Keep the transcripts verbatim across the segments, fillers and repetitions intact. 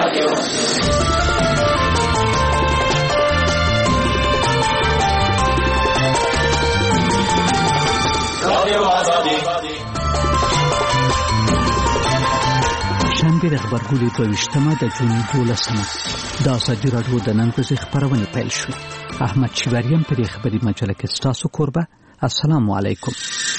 رادیو رادیو آزادی شنبه د خبرګولې دویشتمه د جون دولسمه د ازادي راډیو د نن ورځې خبرونه پیل شوې. احمد شیباریان په دې خبري مجله کې ستاسو کوربه. السلام علیکم.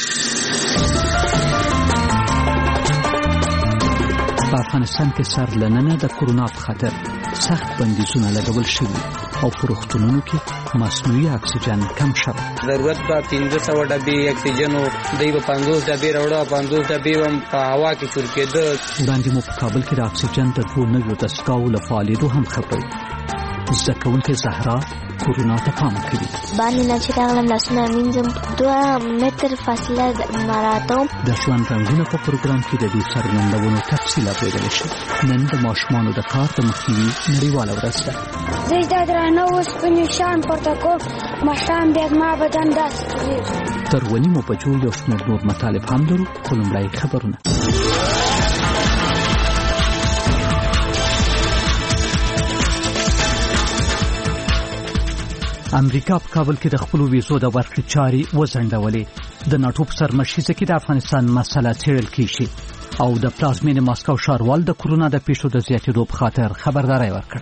په افغانستان کې سر لننه د کورونا په خاطر سخت بندیزونه لګول شوي او په روغتونونو کې مصنوعي اکسیجن کم شوی. ضرورت به پنځه سوه ډبې اکسیجن او دوی به پنځوس ډبې راوړه او پنځوس ډبې هم په هوا کې چور کېده. وړاندې مو په کابل کې د اکسیجن د دوو نویو دستګاوو له فعالېدو هم خبرې. زده کوونکې زهرا کورونا ته پام کوي. باندې نه چې راغلم لاسونه مینځم دوه متر فاصله مراتم. د ژوند رنګونه په پروګرام کې د دې څرګندونو تفصیل اورېدلی شي. نن د ماشومانو د کار د مخنیوي نړیواله ورځ ده. زه د درانه اوسپنې شیان پورته کوم، ماښام بیا زما بدن داسې کېږي. تر اوه نیمو بجو یو شمېر نور مطالب هم لرو، خو لومړی خبرونه. امریکا په کابل کې د خپلو ویزو د ورکړې چارې وځنډولې. د ناټو په سرمشیزه کې د افغانستان مسله څېړل کېږي او د پلازمېنې ماسکو ښاروال د کورونا د پیښو د زیاتېدو په خاطر خبرداری ورکړ.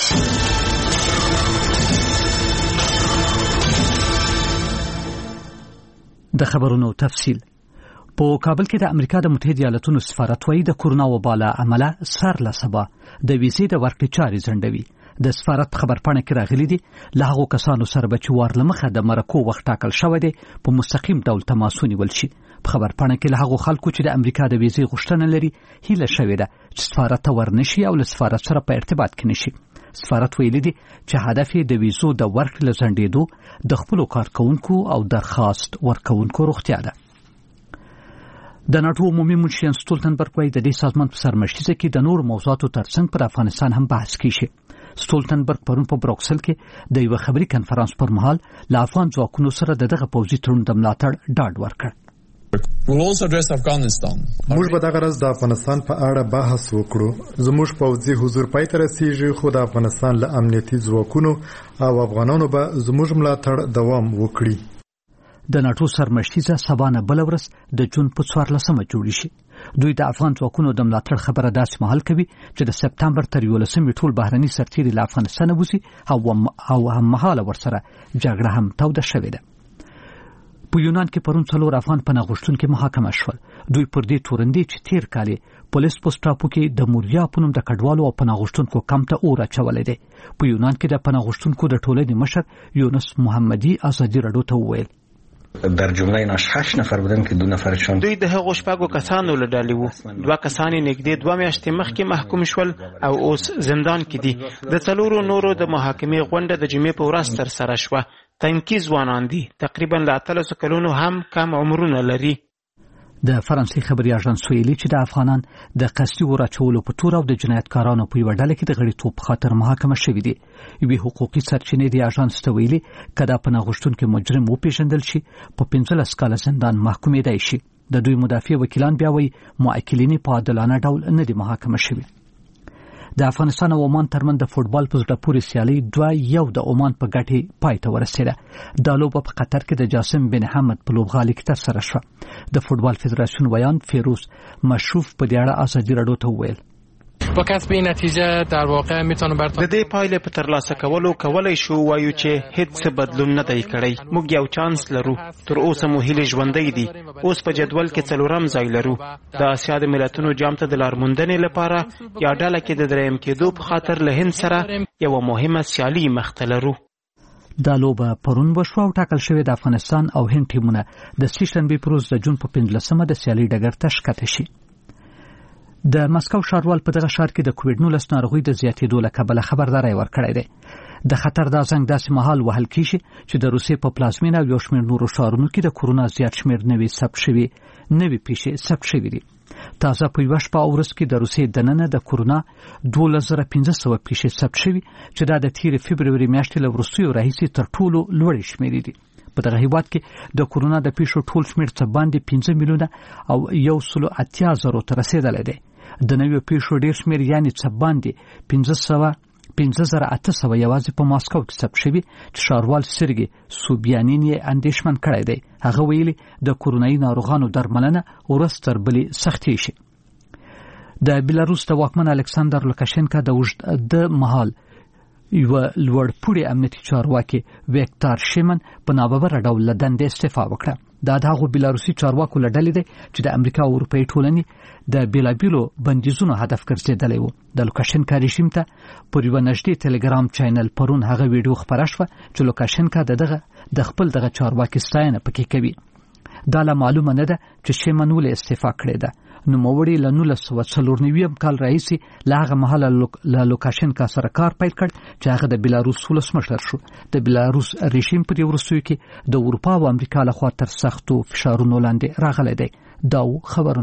د خبرونو تفصیل. په کابل کې د امریکا د متحده ایالاتونو سفارت وايي د کورونا وبا له امله سر له سبا د ویزې د ورکړې چارې ځنډوي. د سفارت خبرپاڼه کې راغلي دي له هغو کسانو سره به چې وار له مخه د مرکو وخت ټاکل شوی دی په مستقیم ډول تماس ونیول شي. په خبرپاڼه کې له هغو خلکو چې د امریکا د ویزې غوښتنه لري هیله شوې ده چې سفارت ته ورنشي او له سفارت سره په ارتباط کې نشي. سفارت ویلي دي چې هدف یې د ویزو د ورکړې له ځنډېدو د خپلو کارکوونکو او درخواست ورکوونکو روغتیا ده. د ناټو عمومي منشي ستولتنبرګ وايي د دې سازمان په سرمشیزه کې د نورو موضوعاتو ترڅنګ پر افغانستان هم بحث کیږي. ستولتنبرګ پرون په بروکسل کې د یو خبري کنفرانس پر مهال له افغان ځواکونو سره دغه پوځي تړون د ملاتړ ډاډ ورکړ. موږ به دغه ورځ د افغانستان په اړه بحث وکړو. زموږ پوځي حضور پای ته رسیږي، خو د افغانستان له امنیتي ځواکونو او افغانانو به زموږ ملاتړ دوام وکړي. د ناټو سرمشیزه سبا نه بله ورځ د جون په څوارلسمه جوړی شي. دوی د افغان ځواکونو د ملاتړ خبره داسې مهال کوي چې د سپتمبر تر یولسمې ټول بهرني سرتیري له افغانستانه وځي او هممهاله ورسره جګړه هم توده شوې ده. په یونان کې پرون څلور افغان پناه غوښتونکي محاکمه شول. دوی پر دې تورندې چې تیر کال پولیس پوسټ ټاپو کې د موریا په نوم د کډوالو او پناه غوښتونکو کمپ ته اور اچولی دی. په یونان کې د پناه غوښتونکو د ټولنې مشر یونس محمدي ازادي راډیو ته وویل در جمله ایناش هشت نفر بودن که دو نفرشون دوی د هغو شپږو کسانو له ډلې وو. دوه کسان یې نږدې دوه میاشتې مخکې محکوم شول او اوس زندان کې دي. د څلورو نورو د محاکمې غونډه د جمعې په ورځ ترسره شوه. تنکي ځوانان دي، تقریبا له اتلسو کلونو هم کم عمرونه لري. د فرانسې خبري اژانس ویلي چې د افغانان د قصدي اور اچولو په تور او د جنایتکارانو په یوه ډله کې د غړیتوب په خاطر محاکمه شوي دي. یوې حقوقي سرچینې د اژانس ته ویلي که دا پناه غوښتونکی مجرم وپېژندل شي په پنځلس کاله زندان محکومېدی شي. د دوی مدافع وکیلان بیا وایي معقلین په عادلانه ډول نه دي محاکمه شوي. د افغانستان او عمان ترمن د فوټبال په زړه پورې سیالي دوه یو د عمان په ګټې پای ته ورسېده. دا لوبه په قطر کې د جاسم بن حمد په لوبغالي کې ترسره شوه. د فوټبال فدراسیون ویان فیروز مشروف په دې اړه ازادي راډیو ته وویل با کسب این نتیجه در واقع میتونه برتر د دې پایلې په ترلاسه کولو کولای شو وایو چې هیڅ بدلون نه دی کړی. موږ یو چانس لرو. تر اوسه مو هیلې ژوندۍ دي. اوس په جدول کې څلورم ځای لرو. د اسیا د ملتونو جام ته د لارموندنې لپاره یا ډله کې د دریم کېدو په خاطر له هند سره یوه مهمه سیالي مخته لرو. دا لوبه پرون وشوه او ټاکل شوې د افغانستان او هند ټیمونه د سې شنبې په ورځ د جون په پنځلسمه د سیالي ډګر ته ښکته شي. د مسکو ښاروال په دغه ښار کې د کووډ نولس ناروغۍ د زیاتېدو له کبله خبرداری ورکړی دی. د خطر دا زنګ داسې مهال وهل کیږي چې د روسیې په پلازمینه او یو شمېر نورو ښارونو کې د کورونا زیات شمېر نوي ثبت شوي نوي پیښې ثبت شوي دي. تازه په یوه شپه او ورځ کې د روسیې دننه د کورونا دولس زره پنځه سوه پیښې ثبت شوي چې دا د تېرې فبروري میاشتې له وروستیو راهیسې تر ټولو لوړې شمېرې دي. په دغه هیواد کې د کورونا د پیښو ټول شمېر څه باندې پنځه میلیونه او یو سلو اتیا زرو ته رسېدلی دی. د نویو پیښو ډیر شمیر یعنی څه باندې پنځه سوه پنځه زره اته سوه یوازې په ماسکو کې ثبت شوي چې ښاروال سرګي سوبیانین یې اندېښمن کړی دی. هغه ویلي د کورونایي ناروغانو درملنه ورځ تر بلې سختې شي. د بیلاروس د واکمن الکساندر لوکاشنکا د اوږد مهال یوه لوړپوړي امنیتي چارواکي ویکتار شیمن په ناببره ډول له دندې استعفا وکړه. دا د هغو بیلاروسي چارواکو له ډلې دی چې د امریکا او اروپایي ټولنې د بېلابېلو بندیزونو هدف ګرځېدلی و. د لوکاشنکا رژیم ته پر یوه نږدې ټلګرام چینل پرون هغه ویډیو خپره شوه چې لوکاشنکا د دغه د خپل دغه چارواکي ستاینه پکې کوي. دا لا معلومه نه ده چې شیمن ولې استعفا کړې ده. نوموړي له نولس سوه څلور نوي کال راهیسې له هغه مهاله له لوکاشنکا سره کار پیل کړ چې هغه د بیلاروس ولسمشر شو. د بیلاروس رژیم په دې وروستیو کې د اروپا او امریکا لخوا تر سختو فشارونو لاندې راغلی دی. دا و خبرونه.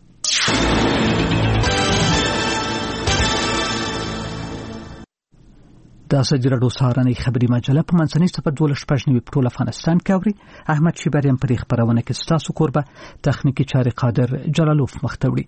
دا سجرډو سهارنۍ خبري مجله په منځنۍ صفر دولس شپږ نوي په ټول افغانستان کې اوري. احمد شیبر یم په خبرونه کې ستاسو کوربه، تخنیکی چارې قادر جلالوف مختوړي.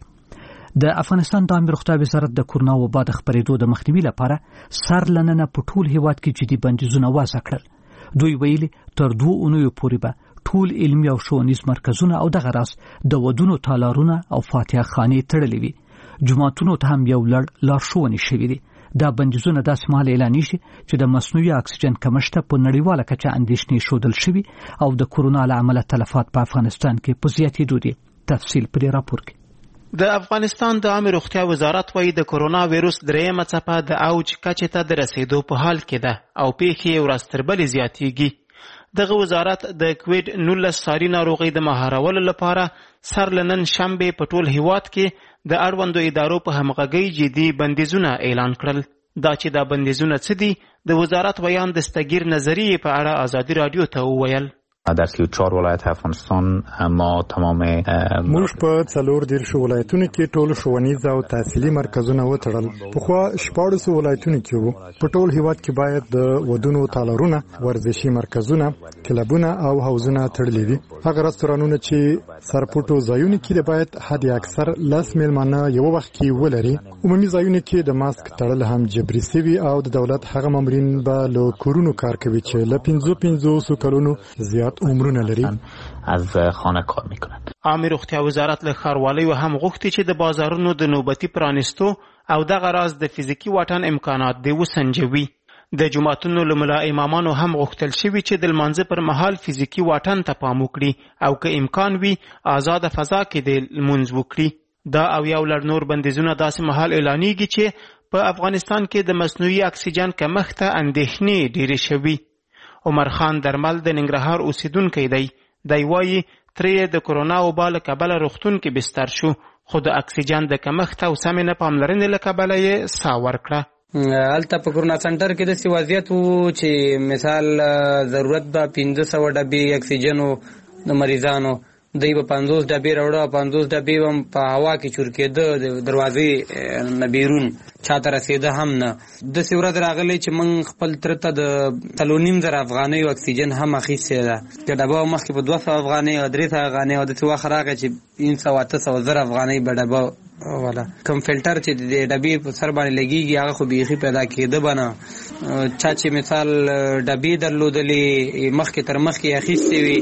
د افغانستان د عامه روغتیا وزارت د کورونا وبا د خپرېدو د مخنیوي لپاره سرلننه په ټول هیواد کې جدي بندیزونه وضع کړل. دوی ویلي تر دوه اونیو پورې به ټول علمي او ښوونیز مرکزونه او دغه راس د ودونو تالارونه او فاتحه خانې تړلې وي. جوماتونو ته هم یو لړ لارښوونې شوي دي. دا بندیزونه داسې مهال اعلانېږي شي چې د مصنوعي اکسیجن کمښت په نړیواله کچه اندېښنې ښودل شوي او د کورونا له امله تلفات په افغانستان کې په زیاتېدو دي. تفصیل په دې راپور کې. د افغانستان د عامه روغتیا وزارت وايي د کورونا وایروس دریمه څپه د اوج کچې ته د رسیدو په حال کې ده او پیښې ورځ تر بلې زیاتېږي. دغه وزارت د کووډ نولس ساري ناروغۍ د مهارولو لپاره سر له نن شنبې په ټول هیواد کې د اړوندو ادارو په همغږۍ جدي بندیزونه اعلان کړل. دا چې دا بندیزونه څه دي، د وزارت ویان د ستګیر نظریې په اړه ازادي رادیو ته وویل. در سی و چهار ولایت افغانستان ما تمام موږ په څلور دېرش ولایتونو کې ټول ښوونیز او تحصیلي مرکزونه وتړل. پخوا شپاړسو ولایتونو کې وو. په ټول هیواد کې باید د ودونو تالارونه، ورزشي مرکزونه، کلبونه او حوضونه تړلي وي. هغه رستورانونه چې سرپټو ځایونه کې باید حد اکثر لس میلمانه یو وخت کې ولري. عمومي ځایونه کې د ماسک تړل هم جبري سوي او د دولت هغه مامورین به له کورونو کار کوي چې له پنځو پنځوسو کلونو زیات عمرونه لري. از خانه کار میکنند. عامه روغتیا وزارت له ښاروالۍ هم غوښتي چې د بازارونو د نوبتي پرانیستو او دغه راز د فزیکي واټن امکانات دی وسنجوي. د جماعتونو له ملا امامانو هم غوښتل شوي چې د لمانځه پر مهال فزیکي واټن ته پام وکړي او که امکان وي آزاده فضا کې د لمونځ وکړي. دا او یو لړ نور بندیزونه داسې مهال اعلانېږي چې په افغانستان کې د مصنوعي اکسیجن کمښت ته اندېښنې ډېرې شوي. عمر خان درمل د ننګرهار اوسیدونکی دی. دی وایي ترې د کورونا وبا له کبله روغتون کې بستر شو، خو د اکسیجن د کمښت او سمې نه پاملرنې له کبله یې ساه ورکړه. هلته په کورونا سنټر کې داسې وضعیت و چې مثال ضرورت به پنځه سوه ډبې اکسیجنو د مریضانو، دوی به پنځوس ډبې راوړه، پنځوس ډبې به په هوا کې چورکېده، د دروازې نه بیرون چاته رسېده هم نه. داسې ورځ راغلی چې موږ خپل تره ته د څلور نیم زره افغانیو اکسیجن هم اخیستې ده. که ډبه مخکې په دوه سوه افغانۍ او درې سوه افغانۍ او داسې وخت راغی چې پنځه سوه اته سوه زره افغانۍ به ډبه والا. کوم فلټر چې د ډبې په سر باندې لګېږي هغه خو بیخي پیدا کېده به نه. چا چې مثال ډبې درلودلې مخکې تر مخکې اخیستې وي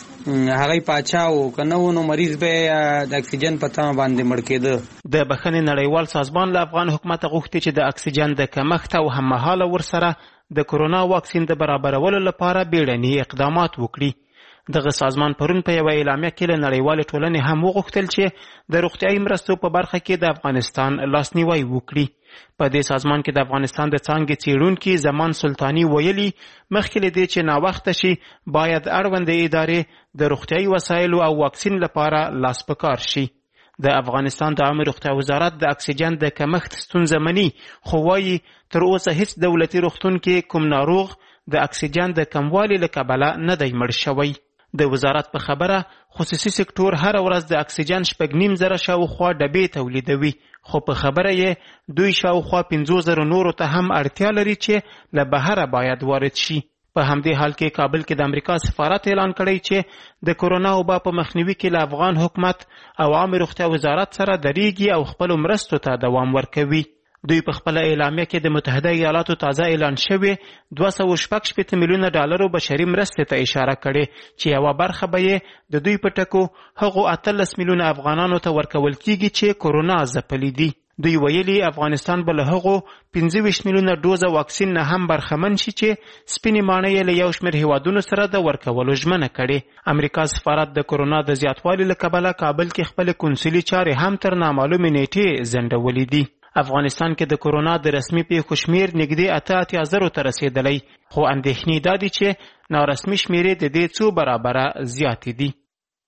هغه پاچا و، که نه و نو مریض به د اکسیجن په تمه باندې مړ کېده. د بخښنې نړیوال سازمان له افغان حکومت غوښتي چې د اکسیجن د کمښت او هممهاله ورسره د کورونا واکسین د برابرولو لپاره بیړني اقدامات وکړي. دغه سازمان پرون په یوه اعلامیه کې له نړیوالې ټولنې هم وغوښتل چې د روغتیایي مرستو په برخه کې د افغانستان لاسنیوی وکړي. په دې سازمان کې د افغانستان د څانګې څېړونکي زمان سلطاني ویلي مخکې له دې چې ناوخته شي باید اړوندې ادارې د روغتیایي وسایلو او واکسین لپاره لاس په کار شي. د افغانستان د عامه روغتیا وزارت د اکسیجن د کمښت ستونزه مني، خو وایي تر اوسه هیڅ دولتي روغتون کې کوم ناروغ د اکسیجن د کموالي له کبله نه دی مړ شوی. د وزارت په خبره خصوصي سکتور هر ورځ د اکسیجن شپږ نیم زره شاوخوا ډبې تولیدوي، خو په خبره یې دوی شاوخوا پنځو زرو نورو ته هم اړتیا لري چې له بهره باید وارد شي. په همدې حال کې کابل کې د امریکا سفارت اعلان کړی چې د کورونا وبا په مخنیوي کې له افغان حکومت او عامه روغتیا وزارت سره درېږي او خپل مرستو ته دوام ورکوي. دوی په خپل اعلامیه کې د متحده ایالاتو تازه اعلان شوی دوه سوه شپږ شپېته میلیونه ډالرو بشري مرستې ته اشاره کړې چې یوه برخه به یې د دوی په ټکو هغو اتلس میلیونه افغانانو ته ورکول کیږي چې کورونا ځپلي دي. دوی ویلي افغانستان به له هغو پنځه ویشت میلیونه ډوزه واکسین نه هم برخمن شي چې سپینې ماڼۍ یې له یو شمېر هیوادونو سره د ورکولو ژمنه کړې. امریکا سفارت د کورونا د زیاتوالي له کبله کابل کې خپلې قونسلي چارې هم تر نامعلومې نیټې ځنډولې دي. افغانستان کې د کورونا د رسمي پیښو شمېر نږدې اته اتیا زرو ته رسېدلی، خو اندېښنې دا دي چې نارسمي شمېرې د دې څو برابره زیاتې دي.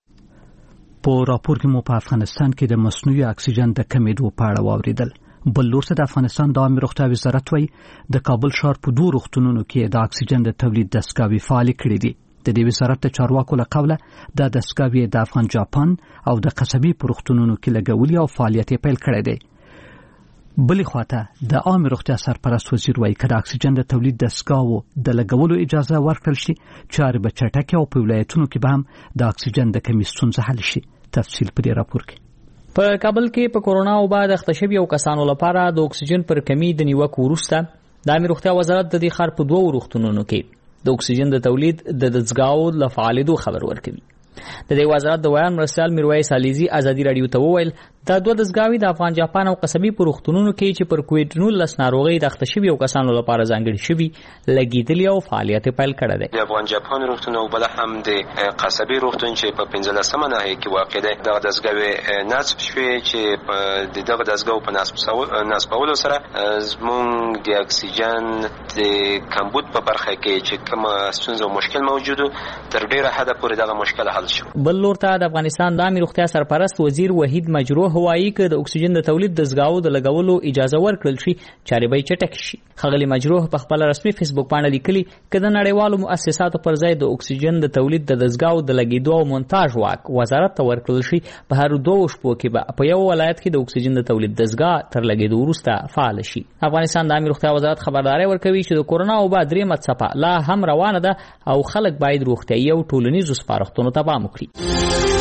په راپور کې مو په افغانستان کې د مصنوعي اکسیجن د کمیدو په اړه واوریدل. بل لور ته د افغانستان د عامه روغتیا وزارت وایي د کابل ښار په دوه روغتونونو کې د اکسیجن د تولید دستګاوې فعالې کړې دي. د دې وزارت د چارواکو له قوله د دستګاوې د افغان جاپان او د قصبي په روغتونونو کې لګولي او فعالیت یې پیل کړی دی. بلې خواته د عامه روغتیا سرپرست وزیر وایي که د اکسیجن د تولید دستګاوو د لګولو اجازه ورکړل شي چارې به چټکې او په ولایتونو کې به هم د اکسیجن د کمې ستونزه حل شي. تفصیل په دې راپور کې. په کابل کې په کورونا وبا د اخته شویو کسانو لپاره د اکسیجن پر کمی د نیوکو وروسته د عامه روغتیا وزارت د دې ښار په دوه روغتونونو کې د اکسیجن د تولید د دستګاو له فعالېدو خبر ورکوي. د دې وزارت د ویان مرستیال میرویس علیزي ازادي رادیو ته وویل دا دوه دستګاوې د افغان جاپان او قصبي په روغتونونو کې چې پر کووډ نولس ناروغۍ د اخته شویو کسانو لپاره ځانګړي شوي لګېدلي او فعالیت پیل کړی دی. د افغان جاپان روغتون او بل هم د قصبي روغتون چې په پنځلسمه ناحیه کې واقع دی دغه دستګاوې نصب شوې چې د دغه دستګاو په نصبولو سره زموږ د اکسیجن د کمبود په برخه کې چې کومه ستونزه او مشکل موجود تر ډیره حده پورې دغه مشکل حل شو. بل لور ته د افغانستان د عامه روغتیا سرپرست وزیر وحید مجروح وایي چې د اکسیجن د تولید دستګاو د لګولو اجازه ورکړل شي چارې به چټک شي. ښاغلي مجروح په خپل رسمي فیسبوک باندې لیکلي چې د نړیوالو مؤسساتو پر ځای د اکسیجن د تولید د دستګاو د لګیدو او مونتاژ واک وزارت ته ورکړل شي. په هر دوه شپو کې به په یو ولایت کې د اکسیجن د تولید دستګاه تر لګیدو وروسته فعال شي. افغانستان د عامه روغتیا وزارت خبرداري ورکوي چې د کورونا وبا درېمه څپه لا هم روانه ده او خلک باید روغتیايي او ټولنیزو سپارښتنو ته پام وکړي.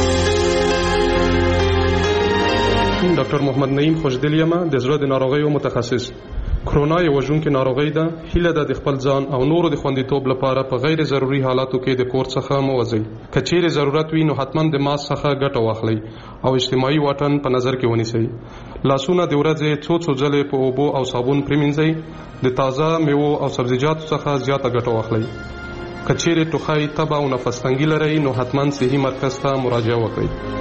ډاکټر محمد نعیم خوشدلی یم د زړه د ناروغیو متخصص. کرونا یو وژونکې ناروغي ده. هیله ده د خپل ځان او نورو د خوندیتوب لپاره په غیر ضروري حالاتو کې د کور څخه مه وځئ. که چیرې ضرورت وي نو حتما د ماسک څخه ګټه واخلئ او اجتماعي واټن په نظر کې ونیسئ. لاسونه د ورځې څو څو ځلې په اوبو او صابون پرېمینځئ. د تازه میوو او سبزیجاتو څخه زیاته ګټه واخلئ. که چیرې ټوخی، تبه او نفس تنګي لرئ نو حتما صحي مرکز ته مراجعه وکړئ.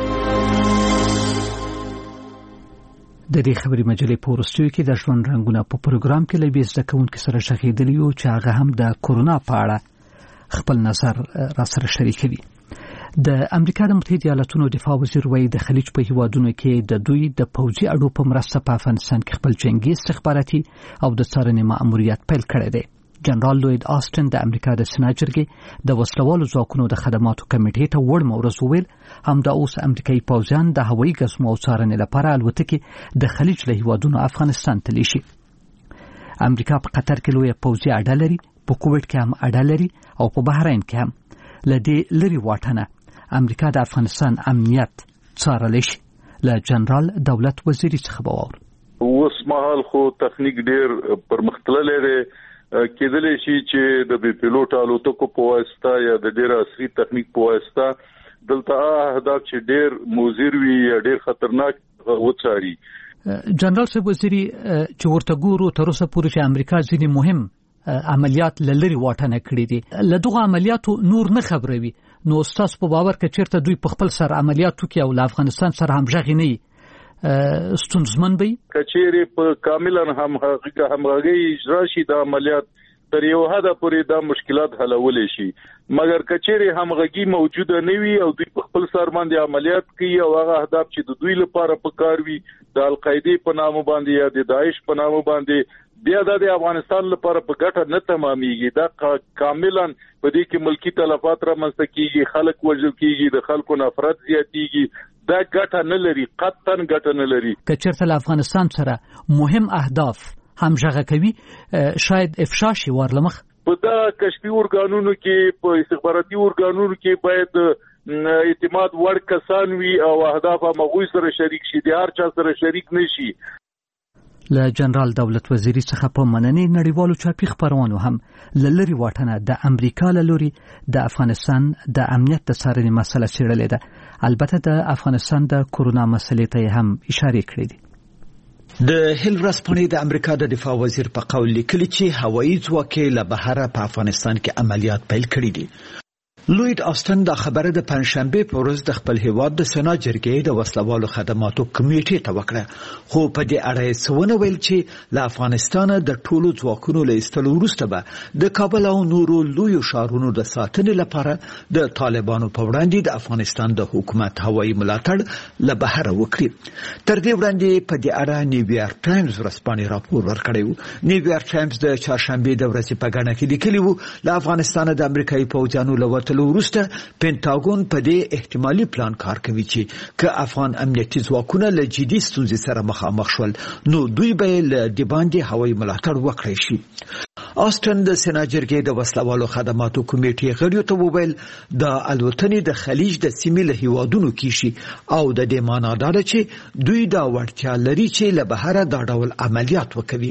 د دې خبري مجلې په وروستیو کې د ژوند رنګونه په پروګرام کې له زده کوونکو سره شغېدلی یو چې هغه هم د کورونا په اړه خپل نظر را سره شریکوي. د امریکا د متحده ایالاتونو دفاع وزیر وایي د خلیج په هیوادونو کې د دوی د پوځي اډو په مرسته په افغانستان کې خپل جنگي استخباراتي او د څارنې مأموریت پیل کړی دی. جنرال لوید آسټن د امریکا د سېنات جرګې د وسلوالو ځواکونو د خدماتو کمیټې ته وړ مورز وویل همدا اوس امریکایي پوځیان د هوایي ګزمو او څارنې لپاره الوتکې د خلیج له هیوادونو افغانستان ته لیږي. امریکا په قطر کې لویه پوځي اډه لري، په کوویډ کې هم اډه لري او په بحرین کې هم. له دې لرې واټنه امریکا د افغانستان امنیت څارلی شي. له جنرال دولت وزیري څخه به واورو. اوس مهال خو تخنیک ډېر پرمختللی دی. کېدلی شي چې د بي پیلوټ الوتکو په واسطه یا د ډېر عصري تخنیک په واسطه دلته اهداف چې ډېر موزیر وي یا ډېر خطرناک وڅاري. جنرال صاحب وزیري چې ورته ګورو تر اوسه پورې چې امریکا ځینې مهم عملیات لری واټنه کړې دي له دغه عملیاتو نور نه خبروي نو تاسو په باور کې چیرته دوی په خپل سر عملیاتو کې او افغانستان سره همغږي نه ستونزمن وي کچېری په کاملا هم حقیقت همغږي اجرا شي د عملیات تر یو حد پورې دا مشکلات حلولې شي مګر کچېری همغږي موجوده نه وي او دوی په خپل سر باندې عملیات کوي او هغه اهداف چې د دوی لپاره پکار وي د القاعده په نامه باندې یا د داعش په نامه باندې بیا د افغانستان لپاره په ګټه نه تمامېږي دا کاملا په دې کې ملکی تلفات را منځته کیږي خلک وژل کیږي د خلکو نفرت زیاتېږي دا ګټه نه لري قطعا ګټه نه لري که چېرته افغانستان سره مهم اهداف همغږي کوي شاید افشا شي ورلمخ په دا کشفي ارګانونو کې په استخباراتي ارګانونو کې باید اعتماد وړ کسان وي او اهداف مغوي سره شریک شي د هر چا سره شریک نشي. له جنرال دولت وزیری څخه په مننې نړیوالو چاپی خبرونو هم لری واټنه د امریکا له لوري د افغانستان د امنیت د څارنې مسله څېړلې ده. البته د افغانستان د کورونا مسلې ته هم اشاره کړې دي. د هیل ورځپاڼې د امریکا د دفاع وزیر په قول لیکلي چې هوایي ځواک له بهره په افغانستان کې عملیات پیل کړي دي. لوید آستن دا خبره د پنځشنبه په ورځ د خپل هیواد د سنا جرګې د وسلوالو خدماتو کمیټې ته وکړه، خو په دې اړه یې څه ویل چې له افغانستان د ټولو ځواکونو له ایستلو وروسته به د کابل او نورو لویو ښارونو د ساتنې لپاره د طالبانو په وړاندې د افغانستان د حکومت هوایي ملاتړ له بهره وکړي. تر دې وړاندې په دې اړه نیویارک ټایمز ورځپاڼې راپور ورکړی و. نیویارک ټایمز د چهارشنبې د ورځې په ګڼه کې لیکلي و له افغانستان د امریکایي پوځیانو له وتلو وروسته پینټاګون په دې احتمالي پلان کار کوي چې که افغان امنیتي ځواکونه له جدي ستونزې سره مخامخ شول نو دوی به له د باندې هوایي ملاتړ وکړي شي. آستن د سنا جرګې د وسلوالو خدماتو کمیټې غړیو ته وویل د الوتنې د خلیج د سیمې له هیوادونو کیشي او د دې معنا دا ده چې دوی دا وړتیا لري چې له بهره دا ډول عملیات وکوي.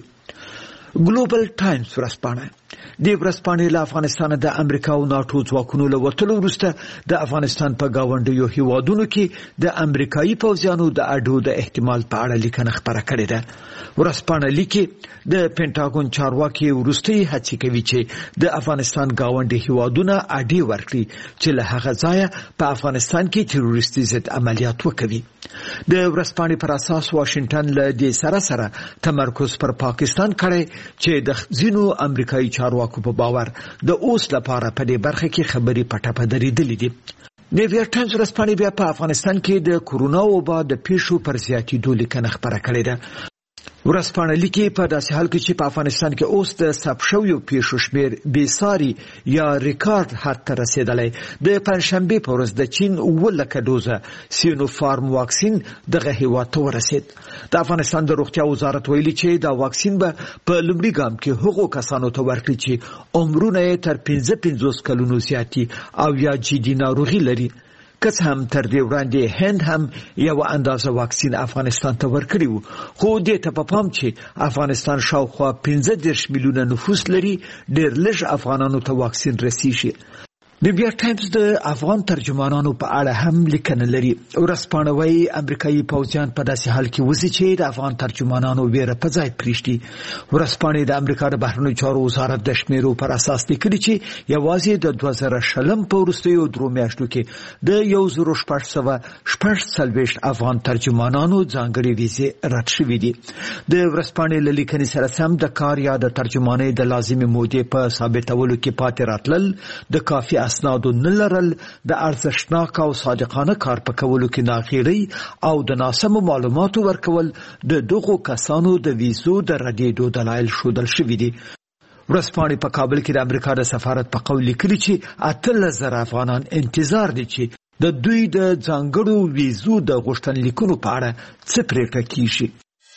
ګلوبل ټایمز ورځپاڼه د ورځپاڼې له افغانستان د امریکا او ناتو ځواکونو له وتلو وروسته د افغانستان په گاونډیو هیوادونو کې د امریکایي پوځیانو د اډو د احتمال په اړه لیکنه خپره کړې ده. ورځپاڼه لیکي د پینټاګون چارواکي وروستي هڅې کوي چې د افغانستان گاونډي هیوادونه اډي ورکړي چې له هغه ځایه په افغانستان کې تروریستي ضد عملیات وکړي. د ورځپاڼې پر اساس واشنگټن له دې سره سره تمرکز پر پاکستان کړي چې د ځینو امریکایي چارواکو په باور د اوس لپاره په دې برخه کې خبري پټه پټه درېدلې دي. نیویارک ټایمز ورځپاڼې بیا په افغانستان کې د کورونا وبا د پیښو پر زیاتېدو لیکنه خپره کړې ده. ورځپاڼه لیکي په داسې حال کې چې په افغانستان کې اوس د ثبت شویو پیښو شمېر بېساري یا ریکارډ حد ته رسېدلی. د پنځشنبې په ورځ د چین اووه لکه ډوزه سینوفارم واکسین دغه هیواد ته ورسېد. د افغانستان د روغتیا وزارت ویلي چې دا واکسین به په لومړي ګام کې هغو کسانو ته ورکړي چې عمرونه یې تر پنځه پنځوس کلونو زیاتي او یا جدي ناروغي لري. که څه هم تر دې وړاندې هند هم یوه اندازه واکسین افغانستان ته ورکړی و، خو دې ته په پام چې افغانستان شاوخوا پنځه دېرش میلیونه نفوس لري، ډېر لږ افغانانو ته واکسین رسیږي. نیویارک ټایمز د افغان ترجمانانو په اړه هم لیکنه لري. ورځپاڼه وايي امریکایي پوځیان په داسې حال کې وځي چې د افغان ترجمانانو ویره په ځای پرېږدي. ورځپاڼې د امریکا د بهرنیو چارو وزارت د شمیرو پر اساس لیکلي چې یوازې د دوه زره شلم په وروستیو درو میاشتو کې د یو زرو شپږ سوه شپږ څلوېښت افغان ترجمانانو ځانګړې ویزې رد شوي دي. د ورځپاڼې له لیکنې سره سم د کار یا د ترجمانۍ د لازمې مودې په ثابتولو کې پاتې راتلل، د کافي اسنادو نه لرل، د ارزښتناک او صادقانه کار په کولو کې ناغېړۍ او د ناسمو معلوماتو ورکول د دغو کسانو د ویزو د ردېدو دلایل ښودل شوي دي. ورځپاڼې په کابل کې د امریکا د سفارت په قول لیکلي چې اتلس زره افغانان انتظار دي چې د دوی د ځانګړو ویزو د غوښتنلیکونو په اړه څه پرېکړه کیږي.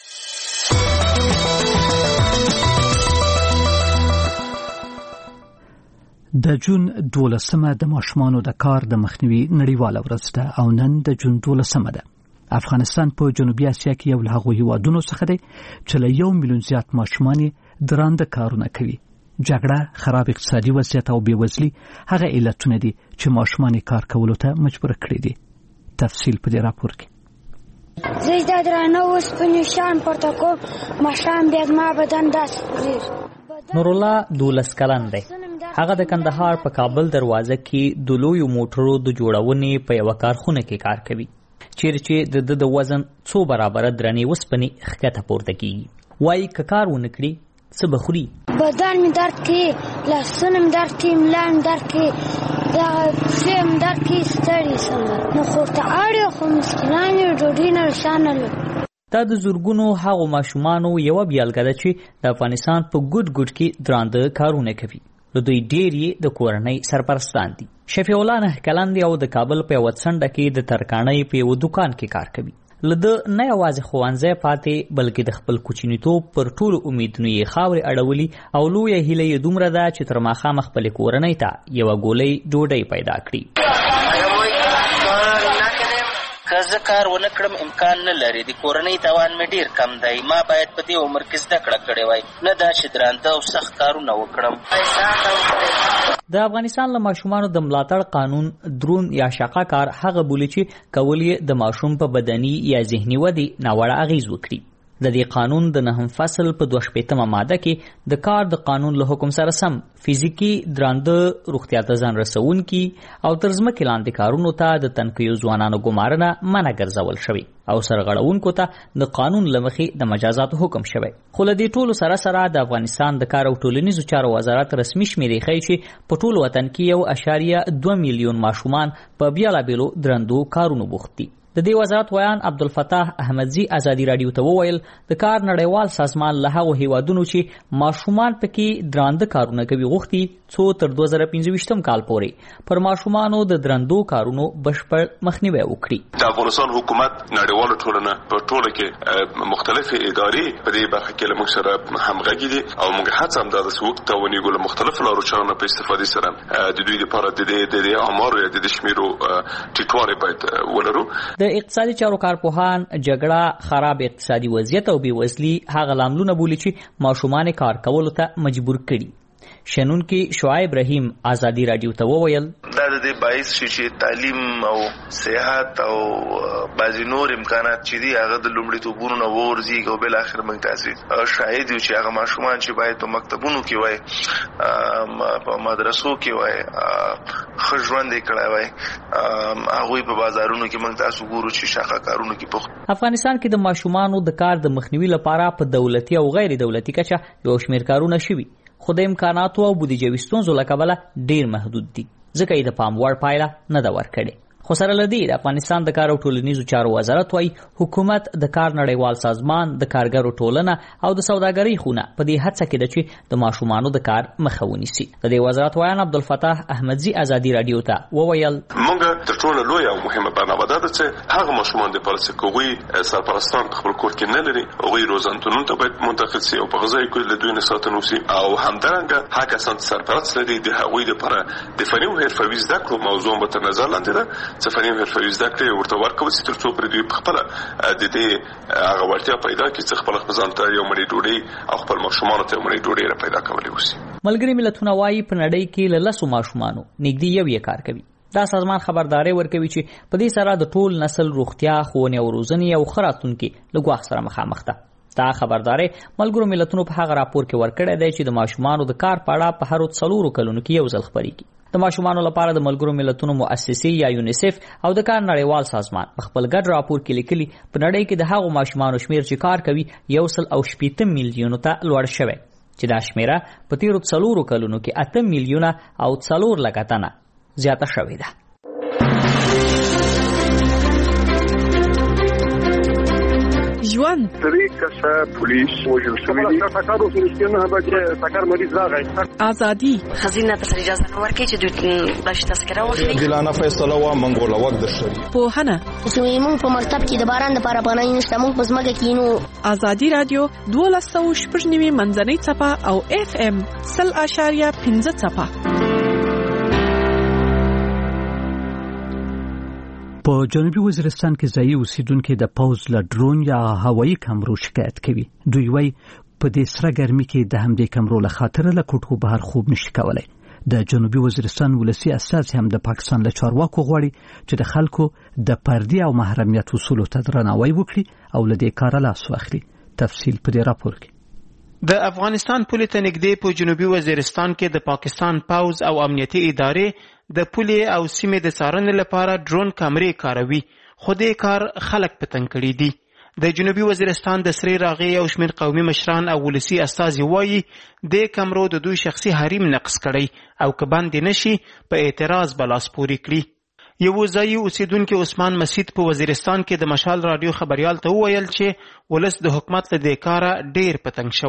د جون دولسمه د ماشومانو د کار د مخنیوي نړیواله ورځ ده او نن د جون دولسمه ده. افغانستان په جنوبي اسیا کې یو له هغو هیوادونو څخه دی چې له یو میلیون زیات ماشومان یې درانده کارونه کوي. جګړه، خراب اقتصادي وضعیت او بېوزلي هغه علتونه دي چې ماشومان کار کولو ته مجبور کړي دي. تفصیل په دې راپور کې. زه د درانه اوسپنې شیان پورته کوم، ماښام بیا زما بدن داسې خوځېږي. نورالله دولس کلن دی. هغه د کندهار په کابل دروازه کې د لویو موټرو د جوړونې په یوه کارخونه کې کار کوي، چیرې چې د ده د وزن څو برابره درنې اوسپنې ښکته پورته کېږي. وایي که کار ونه کړي څه به خوري. بدن مې درد کوي، لاسونه مې درد کوي، ملا مې درد کوي، دغه پښې مې درد کوي، ستړی څنګه نو خو ورته اړ خو مسکینان یې ډوډۍ نه شان نه لري. دا د زرګونو هغو ماشومانو یوه بیلګه ده چې د افغانستان په ګوټ ګوټ کې درانده کارونه کوي. له دوی ډېر یې د کورنۍ سرپرستان دي. شفیع الله نه کلن دی او د کابل په یوه څنډه کې د ترکاڼۍ په یوه دوکان کې کار کوي. لده نه یوازې ښوونځی پاتې بلکې د خپل کوچنیتوب پر ټولو امیدونو یې خاورې اړولي او لویه هیله یې دومره ده چې تر ماښامه خپلې کورنۍ ته یوه ګولۍ ډوډۍ پیدا کړي. که زه کار ونه کړم امکان نه لري، د کورنۍ توان مې ډیر کم دی. ما باید په دې عمر کې زده کړه کړې وای، نه دا چې درانده او سخت کارونه وکړم. د افغانستان له ماشومانو د ملاتړ قانون درون یا شاقه کار هغه بولي چې کول یې د ماشوم په بدني یا ذهني ودې ناوړه اغیز وکړي. د دې قانون د نهم فصل په دوه شپېتمه ماده کې د کار د قانون له حکم سره سم فزیکي درانده روغتیا ته ځان رسونکي او تر ځمکې لاندې کارونو ته د تنکیو ځوانانو ګمارنه منع ګرځول شوی او سرغړونکو ته د قانون له مخې د مجازاتو حکم شوی. خو له دې ټولو سره سره د افغانستان د کار او ټولنیزو چارو وزارت رسمي شمېرې ښیي چې په ټول وطن کې یو اعشاریه دوه میلیون ماشومان په بیلابیلو درندو کارونو بوخت دي. د دې وزارت ویان عبدالفتاح احمدزي ازادي رادیو ته وویل د کار نړیوال سازمان له هغو هیوادونو چې ماشومان پکې درانده کارونه کوي غوښتي څو تر دوه زره پنځه ویشتم کال پورې پر ماشومانو د درندو کارونو بشپړ مخنیوی وکړي. د افغانستان حکومت نړیواله ټولنه په ټوله کې مختلفې ادارې په دې برخه کې له موږ سره همغږي دي او موږ هڅه هم دا ده چې وکړو له مختلفو لارو چارو په استفادې سره د دوی لپاره د دې آمارو یا د شمیرو ټیټوالی باید ولرو. د اقتصادي چارو کارپوهان جګړه، خراب اقتصادي وضعیت او بېوزلي هغه لاملونه بولي چې ماشومان کار کولو ته مجبور کړي. شنونکي شعیب رحیم ازادي رادیو ته وویل دا د دې باعث شي چې تعلیم او صحت او بعضې نور امکانات چې دي هغه د لومړیتوبونو نه وغورځېږي او بالاخره موږ تاسې شاهد یو چې هغه ماشومان چې باید په مکتبونو کې وای، په مدرسو کې وای، ښه ژوند یې کړی وای، هغوی په بازارونو کې موږ تاسو ګورو چې شاخه کارونو کې بوخت. افغانستان کې د ماشومانو د کار د مخنیوي لپاره په دولتي او غیر دولتي کچه یو شمېر کارونه شوي، خو د امکاناتو او بودیجوي ستونزو له کبله ډیر محدود دي، ځکه یې د پام وړ پایله نه ده ورکړې. خو سره له دې د افغانستان د کار او ټولنیزو چارو وزارت وايي حکومت د کار نړیوال سازمان، د کارګرو ټولنه او د سوداګرۍ خونه په دې هڅه کې ده چې د ماشومانو د کار مخه ونیسي. د دې وزارت ویان عبدالفتاح احمدزي ازادي رادیو ته وویل موږ تر ټولو لویه او مهمه برنامه ده چې هغه ماشومان د پاره چې هغوی سرپرستان په خپل کور کې نه لري هغوی روزنتونونو ته باید منتقل سي او په غذایي کور له دوی نه ساتنه وسي او همدارنګه هغه کسان چې سرپرست لري د هغوی دپاره د فني او حرفوي زده کړو موضوع به تر نظر لاندې ده چې فني او حرفوي زده کړې ورته ورکول سي تر څو پرې دوی په خپله د دې هغه وړتیا پیدا کړي چې خپل خپل ځان ته یو مړۍ ډوډۍ او خپل ماشومانو ته یو مړۍ ډوډۍ را پیدا کولی وسي. ملګري ملتونه وایي په نړۍ کې له لسو ماشومانو نږدې یو یې کار کوي. دا سازمان خبرداری ورکوي چې په دې سره د ټول نسل روغتیا، ښوونې او روزنې او ښه راتلونکي له ګواښ سره مخامخ ده. دا خبرداری ملګرو ملتونو په هغه راپور کې ورکړی دی چې د ماشومانو د کار په اړه په هرو څلورو کلونو کې یو ځل خپرېږي. د ماشومانو لپاره د ملګرو ملتونو مؤسسې یا یونیسف او د کار نړیوال سازمان په خپل ګډ راپور کې لیکلي په نړۍ کې د هغو ماشومانو شمیر چې کار کوي یو سل او شپېته میلیونو ته لوړ شوی چې دا شمیره په تیرو څلورو کلونو کې اته میلیونه او څلور لکه تنه زیاته شوې ده. ژوند درې کسه پولیس وژل شوي دي. ټکر وسو نه به چې ټکر مریض راغی. ازادي خزینه ته اجازه نه ورکړي چې دوی باش تذکره واخلي. ګلانه فیصله وا منګوله وخت درشي. پوهنه چې موږ په مکتب کې د باران لپاره پناه نشته، موږ په ځمکه کې نو. ازادي رادیو دولس سوه شپږ نوي منځنۍ څپه او اف ام سل اشاریه پنځه څپه. په جنوبي وزیرستان کې ځایي اوسیدونکو د پوز له ډرون یا هوایي کمرو شکایت کوي. دوی وايي په دې سره ګرمي کې د همدې کمرو له خاطر له کوټو بهر خوب نشي کولای. د جنوبي وزیرستان ولسی اساس هم د پاکستان له چارواکو غواړي چې د خلکو د پردي او محرمیت اصولو ته درناوی وکړي او له دې کاره لاس واخلي. تفصیل په دې راپور کې. د افغانستان پولې ته نږدې په جنوبي وزیرستان کې د پاکستان پوز او امنیتي ادارې د پولې او سیمې د څارنې لپاره ډرون کامرې کاروي، خو دې کار خلک په تنګ کړي دي. د جنوبي وزیرستان د سرې راغې او شمېر قومي مشران او ولسي استازي وایي دې کمرو د دوی شخصي حریم نقض کړی او که بندې نشي په اعتراض به لاس پورې کړي. یو ځایي اوسیدونکي عثمان مسید په وزیرستان کې د مشال رادیو خبریال ته وویل چې ولس د حکومت له دې کاره ډېر په تنګ شوی.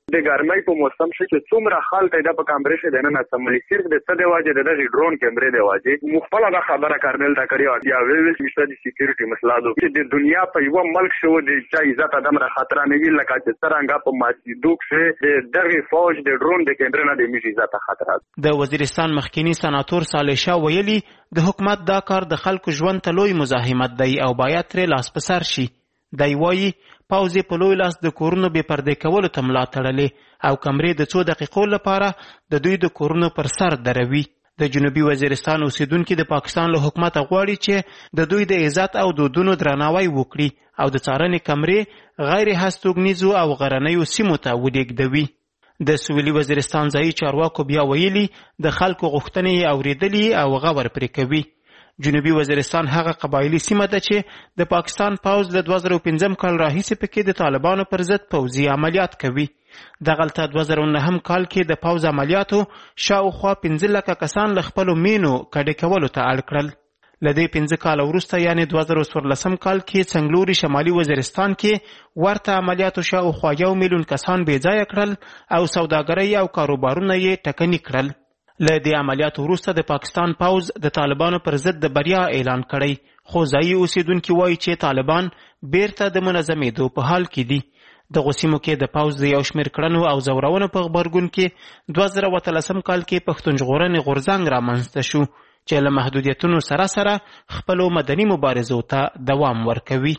د ګرمۍ په موسم شي چې څومره خلک د په کمرې شه د نه سملي صرف د څه د واجب د ډرون کیمرې د واجب مخبل دا خبره کارنل تا کړی او یا ویل چې د سکیورټي مسله ده چې د دنیا په یو ملک شو د چا عزت ادم را خطر نه ویل لکه چې څنګه په ماسیدوک شه د دغه فوج د ډرون د کیمرې نه د میږي عزت خطر ده. د وزیرستان مخکینی سناتور صالح شاه ویلي د حکومت دا کار د خلکو ژوند ته لوی مزاحمت دی او باید ترې لاس په سر شي. دی وایي پوځ په لوی لاس د کورونو بې پردې کولو ته ملا تړلې او کمرې د څو دقیقو لپاره د دوی د کورونو پر سر دروي. د جنوبي وزیرستان اوسیدونکي د پاکستان له حکومت غواړي چې د دوی د عزت او دودونو درناوی وکړي او د څارنې کمرې غیر هستوګنیزو او غرنیو سیمو ته ولېږدوي. د سویلي وزیرستان ځایي چارواکو بیا ویلي د خلکو غوښتنې اورېدلي او غور پرې کوي. جنوبي وزیرستان هغه قبایلي سیمه ده چې د پاکستان پوځ له دوه زره پنځم کال راهیسې پکې د طالبانو پر ضد پوځي عملیات کوي. دغلته دوه زره نهم کال کې د پوځ عملیاتو شاوخوا پنځه لکه کسان له خپلو مینو کډې کولو ته اړ کړل. له دې پنځه کاله وروسته یعنې دوه زره څوارلسم کال کې څنګلوري شمالي وزیرستان کې ورته عملیاتو شاوخوا یو میلیون کسان بې ځایه کړل او سوداګرۍ او کاروبارونه یې ټکني کړل. له دې عملیاتو وروسته د پاکستان پوځ د طالبانو پر ضد د بریا اعلان کړی، خو ځایي اوسیدونکي وایي چې طالبان بیرته د منظمېدو په حال کې دي. دغو سیمو کې د پوځ د یو شمېر کړنو او زورونو په غبرګون کې دوه زره اتلسم کال کې پښتون ژغورنې غورځنګ رامنځته شو چې له محدودیتونو سره سره خپلو مدني مبارزو ته دوام ورکوي.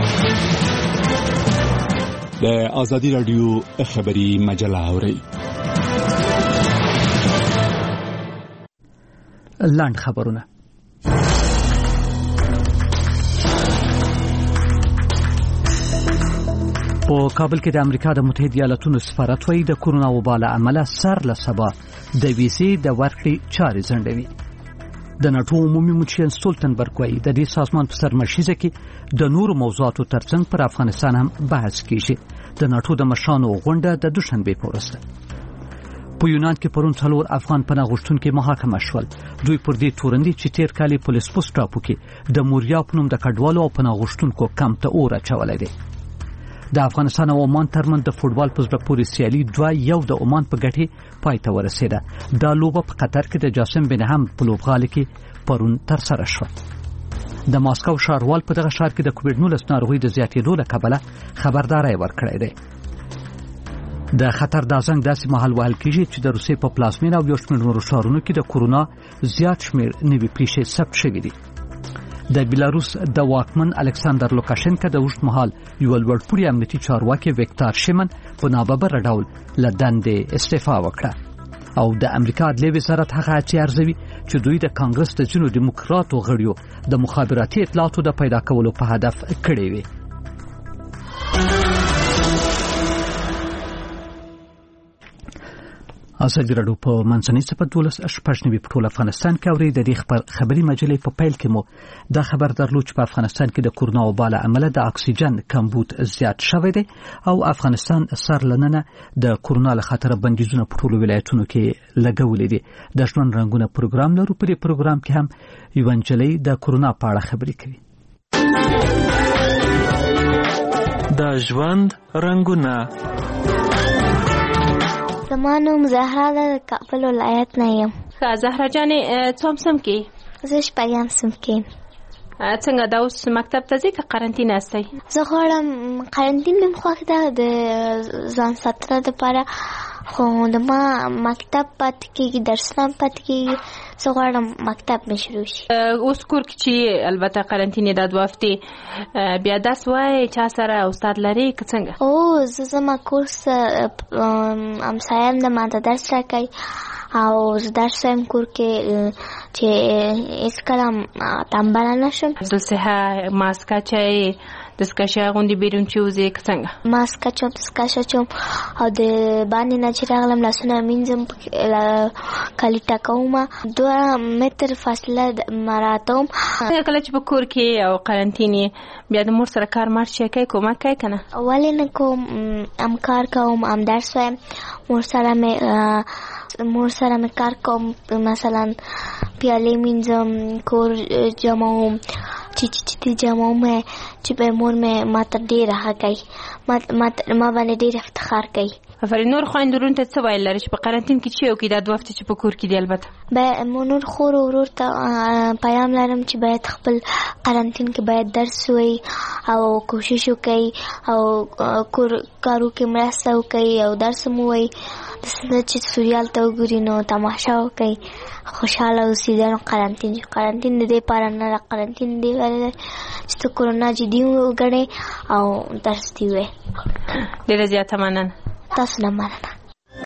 د ازادي راډیو خبري مجله اورئ. لاند خبرونه. په کابل کې د امریکا د متحده ایالاتونو سفارت وايي د کورونا وبا له امله سر له سبا د ویزې د ورکړې چارې ځنډوي. د ناټو عمومي مشر ستولتنبرګ وايي د دې سازمان په سرمشیزه کې د نورو موضوعاتو ترڅنګ پر افغانستان هم بحث کیږي. د ناټو د مشرانو غونډه د دوشنبه په ورځ په یونان کې پرون څلور افغان پناه غوښتونکي محاکمه شول. دوی پر دې تورندي چې تیر کال په لسبوس ټاپو کې د موریا په نوم د کډوالو او پناه غوښتونکو کمپ ته اور اچولی دی. د افغانستان او عمان ترمنځ د فوټبال په زړه پورې سیالي دوه یو د عمان په ګټې پای ته ورسېده. دا لوبه په قطر کې د جاسم بن حمد په لوبغالي کې پرون ترسره شوه. د ماسکو ښاروال په دغه ښار کې د کووډ نولس ناروغۍ د زیاتېدو له کبله خبرداری ورکړی دی. د خطر د زنګ داسې مهال وهل کېږي چې د روسیې په پلازمینه او یو شمېر نورو ښارونو کې د کورونا زیات شمېر نوي پیښې ثبت شوي دي. د بیلاروس د واکمن الکساندر لوکاشنکا د اوږد مهال یو لوړپوړي امنیتي چارواکي ویکتور شیمن په ناببره ډول له دندې استعفا وکړه او د امریکا عدلیې وزارت هغه اچې ارزوي چې دوی د کانګرس د ځینو دیموکراتو غړیو د مخابراتي اطلاعاتو د پیدا کولو په هدف کړې وي. ازادي راډیو په منځنۍ صفحه دولس شپږ نوي په ټول افغانستان کې اوري. د دې خبري مجلې په پیل کې مو دا خبر درلود چې په افغانستان کې د کورونا وبا له امله د اکسیجن کمبود زیات شوی دی او افغانستان سر لننه د کورونا له خطر بندیزونه په ټولو ولایتونو کې لګولې دي. د ژوند رنگونه پروګرام لرو. په دې پروګرام کې هم یو انجلۍ د کورونا په اړه خبرې کوي. د ژوند رنگونه. زما نوم زهرا ده، د کابل ولایت نه یم. ښه زهرا جانې څوم سم کې؟ زه شپږم سم کې. څنګه دا اوس مکتب ته ځئ که قرنطین هستئ؟ زه غواړم قرنطین مې خوښ ده د ځان ساتنه دپاره، خو د ما مکتب پاتې کېږي، درسونه هم پاتې کېږي. زه غواړم مکتب مې شروع شي. اوس کور کې چې البته قرنطین دا دوه هفتې بیا درس وایې چا سره استاد لرې که څنګه؟ او زه زما کورس همسایم ده ما ته درس راکوي او زه درس وایم کور کې چې هېڅکله تنبله نه شم. دلته ماسک اچوئ، دستکشې اغوندې بیرون چې وځې که څنګه؟ ماسک اچوم، دستکش اچوم او د باندې نه چې راغلم لاسونه مینځم، کالي ټکوم، دوه متر فاصله مراعاتوم. کله چې په کور کې او قرنطین بیا د مور سره کار مار شي کوي، کومک کوي که نه؟ ولې نه کوم، هم کار کوم هم درس وایم. مور سره مې مور سره مې کار کوم، مثلا پیالې مینځم، کور جمعوم، چیچی جمعوم چې به مور مې ما ته ډېره ښه کوي، ما باندې ډېر افتخار کوي. افرین نور خويندورون ته څه ویل لري چې په قرنټین کې چې یو کې د دوه هفته چې په کور کې دی البته به مونور خور ورور ته پیغام لرم چې باید خپل قرنټین کې باید درس وي او کوشش وکړي او کور کارو کې مرسته وکړي او درس مو وي د چې سوریال ته وګوري نو تماشا وکړي خوشاله اوسئ د قرنټین قرنټین دې پاره نه قرنټین دې ولې چې کورونا جدي وګڼي او درس دی وي ډیره زیاته مننه تاسو نه مننه